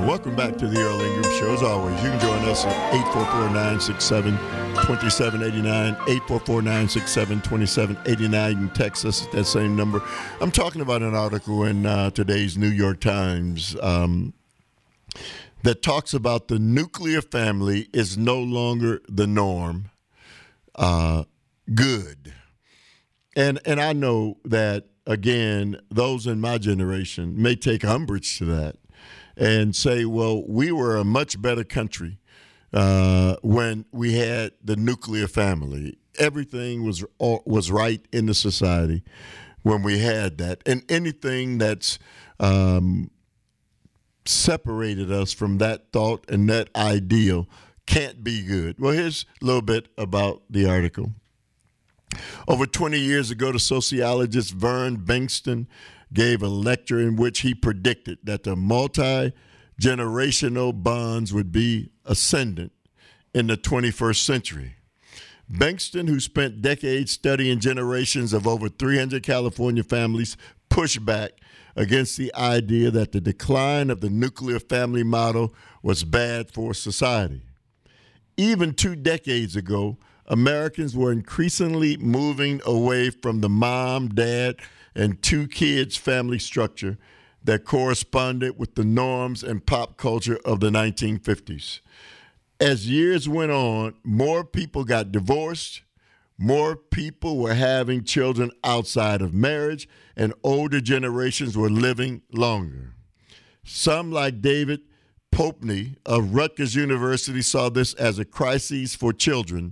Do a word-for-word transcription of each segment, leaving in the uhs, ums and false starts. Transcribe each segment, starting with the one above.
Welcome back to the Earl Ingram Show. As always, you can join us at eight four four, nine six seven, two seven eight nine, eight four four, nine six seven, two seven eight nine. You can text us at that same number. I'm talking about an article in uh, today's New York Times um, that talks about the nuclear family is no longer the norm. Uh, good. And and I know that, again, those in my generation may take umbrage to that and say, well, we were a much better country uh, when we had the nuclear family. Everything was was right in the society when we had that. And anything that's um, separated us from that thought and that ideal can't be good. Well, here's a little bit about the article. Over twenty years ago, the sociologist Vern Bankston gave a lecture in which he predicted that the multi-generational bonds would be ascendant in the twenty-first century. Bankston, who spent decades studying generations of over three hundred California families, pushed back against the idea that the decline of the nuclear family model was bad for society. Even two decades ago, Americans were increasingly moving away from the mom, dad, and two kids family structure that corresponded with the norms and pop culture of the nineteen fifties. As years went on, more people got divorced, more people were having children outside of marriage, and older generations were living longer. Some, like David Popney of Rutgers University, saw this as a crisis for children.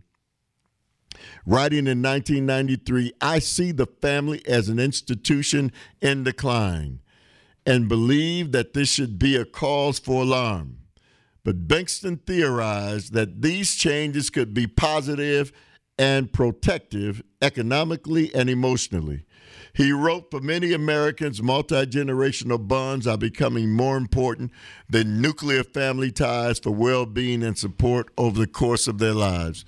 Writing in nineteen ninety-three, I see the family as an institution in decline and believe that this should be a cause for alarm. But Bankston theorized that these changes could be positive and protective economically and emotionally. He wrote, for many Americans, multi-generational bonds are becoming more important than nuclear family ties for well-being and support over the course of their lives.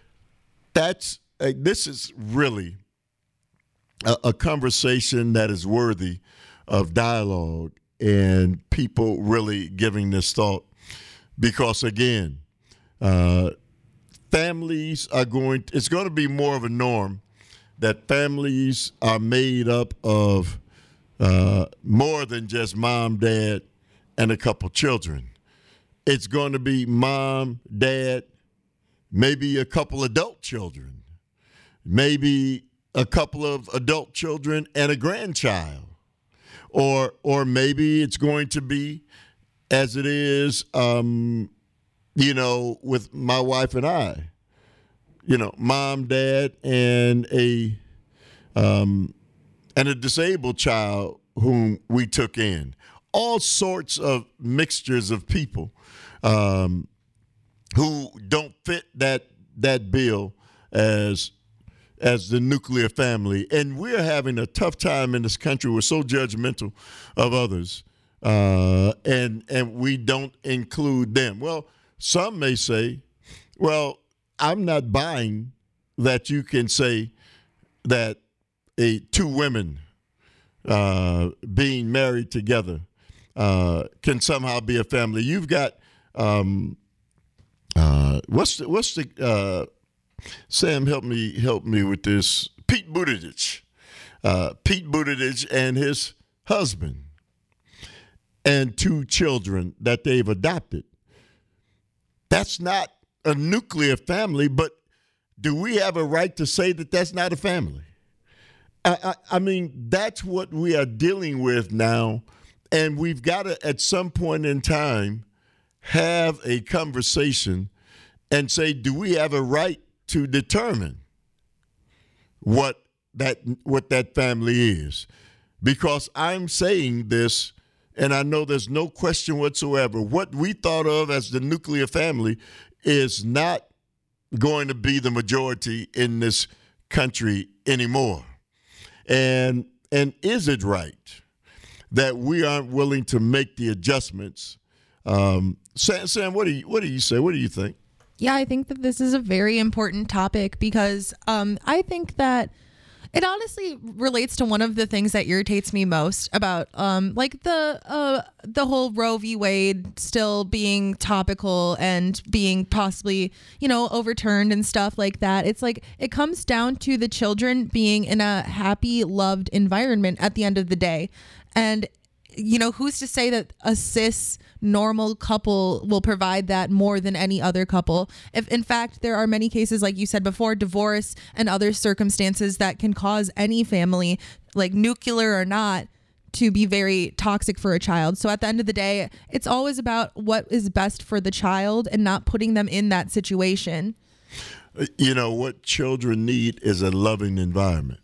That's uh, this is really a, a conversation that is worthy of dialogue and people really giving this thought. Because, again, uh, families are going to, it's going to be more of a norm that families are made up of uh, more than just mom, dad, and a couple children. It's going to be mom, dad, maybe a couple adult children, maybe a couple of adult children and a grandchild. Or or maybe it's going to be, as it is, um, you know, with my wife and I, you know, mom, dad, and a um, and a disabled child whom we took in. All sorts of mixtures of people um, who don't fit that that bill as as the nuclear family. And we're having a tough time in this country. We're so judgmental of others, uh, and and we don't include them. Well, some may say, well, I'm not buying that you can say that a two women uh, being married together uh, can somehow be a family. You've got um, uh, what's the, what's the uh, Sam, help me help me with this. Pete Buttigieg, uh, Pete Buttigieg and his husband and two children that they've adopted. That's not a nuclear family, but do we have a right to say that that's not a family? I, I, I mean, that's what we are dealing with now, and we've got to, at some point in time, have a conversation and say, do we have a right to determine what that what that family is? Because I'm saying this, and I know there's no question whatsoever, what we thought of as the nuclear family is not going to be the majority in this country anymore. And and is it right that we aren't willing to make the adjustments? Um, Sam, Sam, what do you what do you say? What do you think? Yeah, I think that this is a very important topic because um, I think that It honestly relates to one of the things that irritates me most about, um, like the uh, the whole Roe v. Wade still being topical and being possibly, you know, overturned and stuff like that. It's like it comes down to the children being in a happy, loved environment at the end of the day, and you know, who's to say that a cis normal couple will provide that more than any other couple? If in fact there are many cases, like you said before, divorce and other circumstances that can cause any family, like nuclear or not, to be very toxic for a child. So at the end of the day, it's always about what is best for the child and not putting them in that situation. You know, what children need is a loving environment.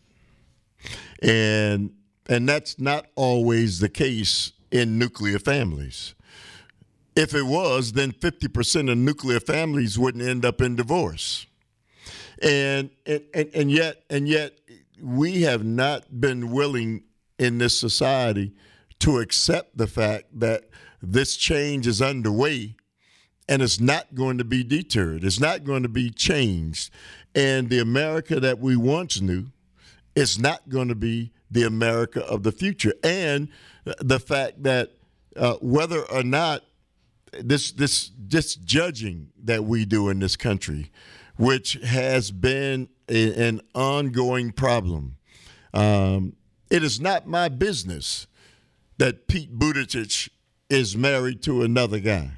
And And that's not always the case in nuclear families. If it was, then fifty percent of nuclear families wouldn't end up in divorce. And, and, and yet, and yet we have not been willing in this society to accept the fact that this change is underway and it's not going to be deterred. It's not going to be changed. And the America that we once knew is not going to be the America of the future. And the fact that uh, whether or not this this this judging that we do in this country, which has been a, an ongoing problem, um, it is not my business that Pete Buttigieg is married to another guy.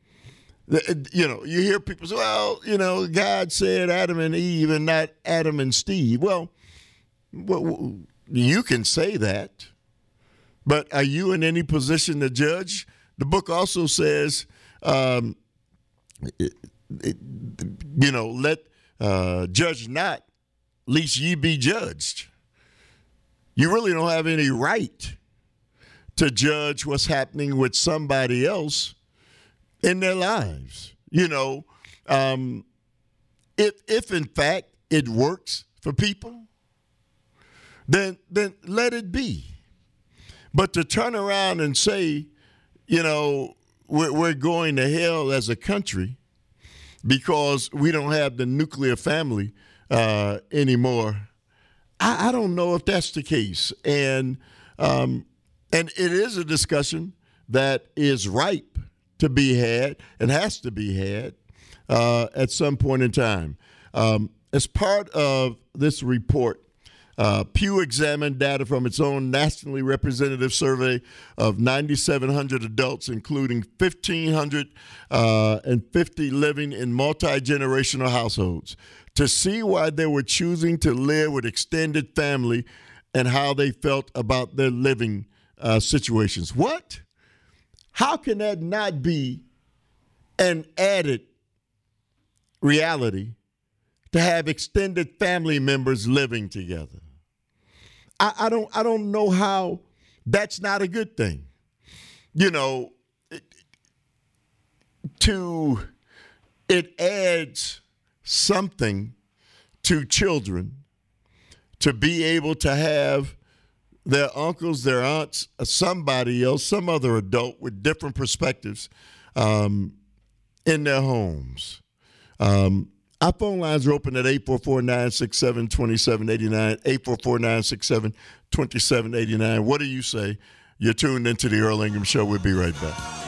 You know, you hear people say, well, you know, God said Adam and Eve and not Adam and Steve. Well, well you can say that, but are you in any position to judge? The book also says, um, it, it, you know, let uh, judge not, lest ye be judged. You really don't have any right to judge what's happening with somebody else in their lives. You know, um, if if in fact it works for people, then then let it be. But to turn around and say, you know, we're, we're going to hell as a country because we don't have the nuclear family uh, anymore, I, I don't know if that's the case. And um, and it is a discussion that is ripe to be had and has to be had uh, at some point in time. Um, as part of this report, Uh, Pew examined data from its own nationally representative survey of nine thousand seven hundred adults, including one thousand five hundred fifty living in multi-generational households, to see why they were choosing to live with extended family and how they felt about their living uh, situations. What? How can that not be an added reality to have extended family members living together? I, I don't I don't know how that's not a good thing. You know, it, to it adds something to children to be able to have their uncles, their aunts, somebody else, some other adult with different perspectives um, in their homes. Um, Our phone lines are open at eight four four, nine six seven, two seven eight nine, eight four four, nine six seven, two seven eight nine. What do you say? You're tuned into the Earl Ingham Show. We'll be right back.